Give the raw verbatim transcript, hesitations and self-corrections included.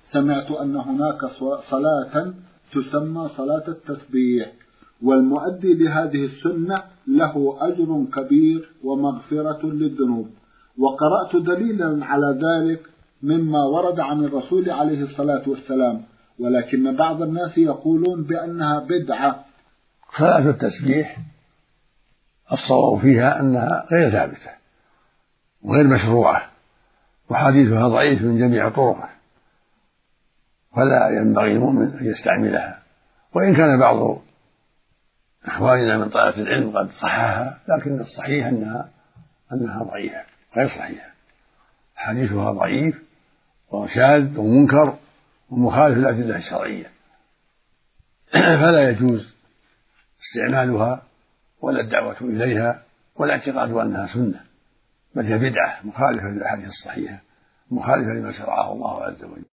سمعت أن هناك صلاة تسمى صلاة التسبيح، والمؤدي لهذه السنة له أجر كبير ومغفرة للذنوب. وقرأت دليلا على ذلك مما ورد عن الرسول عليه الصلاة والسلام، ولكن بعض الناس يقولون بأنها بدعة. صلاة التسبيح الصواب فيها أنها غير ثابتة وغير مشروعة، وحديثها ضعيف من جميع طرقه، فلا ينبغي المؤمن أن يستعملها. وإن كان بعض إخواننا من طلبة العلم قد صححها، لكن الصحيح أنها أنها ضعيفة غير صحيحة، حديثها ضعيف وشاذ ومنكر ومخالف للأدلة الشرعية، فلا يجوز استعمالها ولا الدعوة إليها ولا اعتقاد أنها سنة، بل هي بدعة مخالفة للأحاديث الصحيحة، مخالفة لما شرعه الله عز وجل.